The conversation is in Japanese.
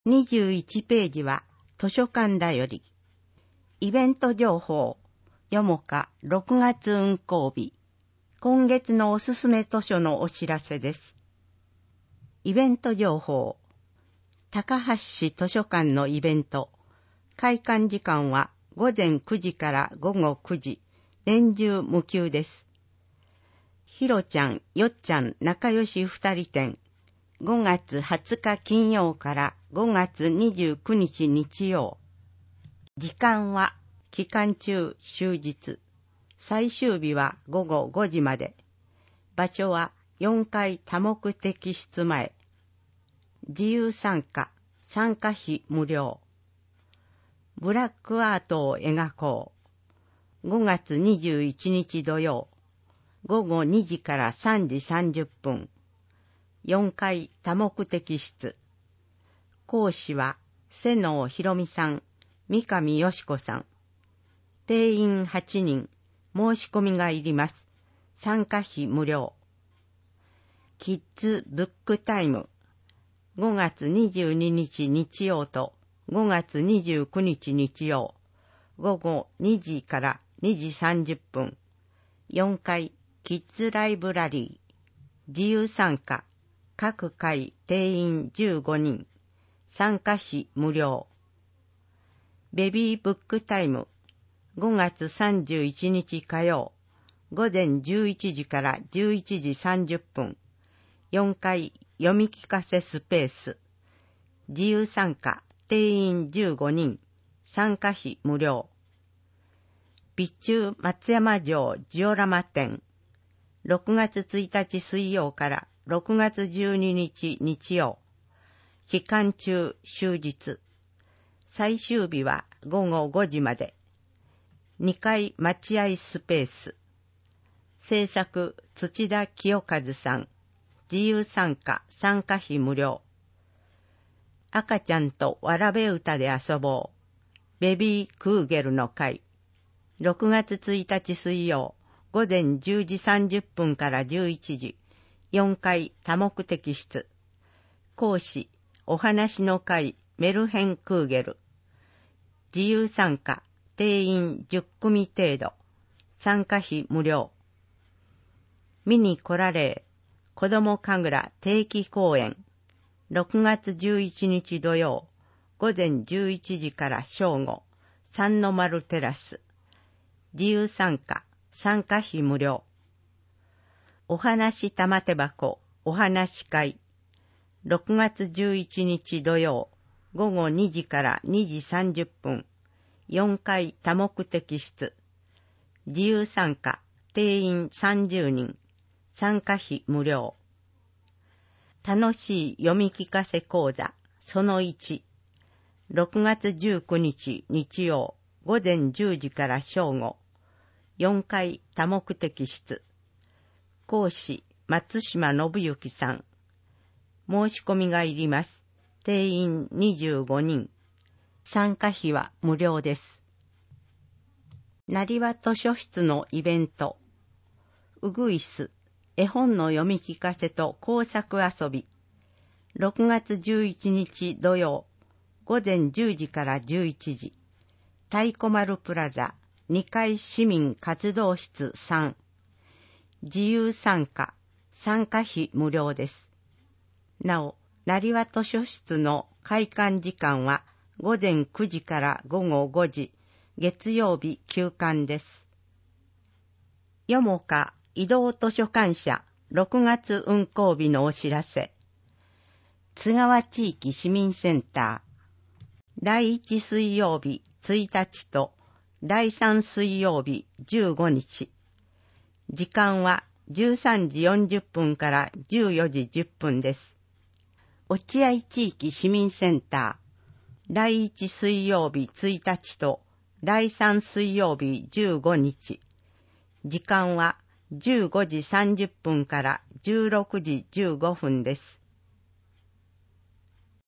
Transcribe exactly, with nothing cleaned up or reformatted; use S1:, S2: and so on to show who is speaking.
S1: にじゅういちページは図書館だより。イベント情報。よもかろくがつ運行日。今月のおすすめ図書のお知らせです。イベント情報。高橋市図書館のイベント。開館時間はごぜんくじからごごくじ。年中無休です。ひろちゃん、よっちゃん仲良し二人展。ごがつはつか金曜からごがつにじゅうくにち日曜。時間は期間中終日。最終日はごごごじまで。場所はよんかい多目的室前。自由参加、参加費無料。ブラックアートを描こう。ごがつにじゅういちにち土曜。ごごにじからさんじさんじゅっぷん。よんかい多目的室。講師は瀬能ひろみさん、三上よし子さん。定員はちにん。申し込みがいります。参加費無料。キッズブックタイム。ごがつにじゅうににち日曜とごがつにじゅうくにち日曜。ごごにじからにじさんじゅっぷん。よんかいキッズライブラリー。自由参加。各回定員じゅうごにん。参加費無料。ベビーブックタイム。ごがつさんじゅういちにち火曜。ごぜんじゅういちじからじゅういちじさんじゅっぷん。よんかい読み聞かせスペース。自由参加。定員じゅうごにん。参加費無料。備中松山城ジオラマ展。ろくがつついたち水曜からろくがつじゅうににち日曜。期間中終日。最終日はごごごじまで。にかい待合スペース。制作土田清和さん。自由参加、参加費無料。赤ちゃんとわらべ歌で遊ぼう。ベビークーゲルの会。ろくがつついたち水曜。ごぜんじゅうじさんじゅっぷんからじゅういちじ。よんかい多目的室。講師、お話の会メルヘンクーゲル。自由参加、定員じゅっくみ程度。参加費無料。見に来られ、子ども神楽定期公演。ろくがつじゅういちにち土曜。ごぜんじゅういちじから正午。三の丸テラス。自由参加。参加費無料。お話玉手箱、お話会。ろくがつじゅういちにち土曜、ごごにじからにじさんじゅっぷん。よんかい多目的室。自由参加、定員さんじゅうにん。参加費無料。楽しい読み聞かせ講座、そのいち。ろくがつじゅうくにち日曜、ごぜんじゅうじから正午。よんかい多目的室。講師、松島信之さん。申し込みがいります。定員にじゅうごにん。参加費は無料です。なりわ図書室のイベント。うぐいす、絵本の読み聞かせと工作遊び。ろくがつじゅういちにち土曜、ごぜんじゅうじからじゅういちじ。太鼓丸プラザ。にかい市民活動室さん。自由参加、参加費無料です。なお、なりわ図書室の開館時間はごぜんくじからごごごじ、月曜日休館です。よもか移動図書館社ろくがつ運行日のお知らせ。津川地域市民センター。だいいち水曜日ついたちとだいさん水曜日じゅうごにち。時間はじゅうさんじよんじゅっぷんからじゅうよじじゅっぷんです。落合地域市民センター。だいいち水曜日ついたちとだいさん水曜日じゅうごにち。時間はじゅうごじさんじゅっぷんからじゅうろくじじゅうごふんです。